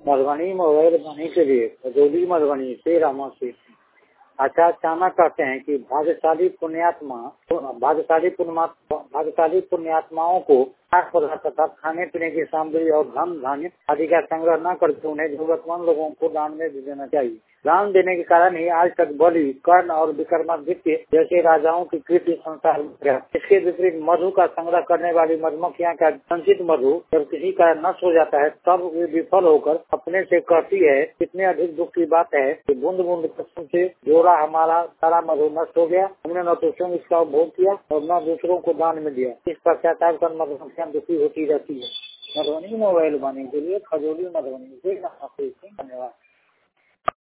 Madhubani mobile पाने के लिए खजौली मधुबनी से रामा से आचार्य चाणक्य कहते हैं कि भाग्यशाली पुण्यात्माओं को तथा खाने पीने की सामग्री और धन धान्य आदि का संग्रह न करके उन्हें जरूरतमंद लोगों को दान में दे देना चाहिए। दान देने के कारण ही आज तक बलि, कर्ण और विक्रमादित्य जैसे राजाओं की कीर्ति संसार में है। इसके विपरीत मधु का संग्रह करने वाली मधुमक्खियां का संचित मधु जब किसी कारण नष्ट हो जाता है तब वे विफल होकर अपने से कहती है, कितने अधिक दुख की बात है कि बूंद बूंद कसम से जोड़ा हमारा सारा मधु नष्ट हो गया। हमने न तो स्वयं इसका उपभोग किया और न दूसरों को दान में दिया। इस पश्चाताप कर मधुमक्खियां दुखी होती रहती है। मधुबनी मोबाइल पाने के लिए खजौली मधुबनी से धन्यवाद।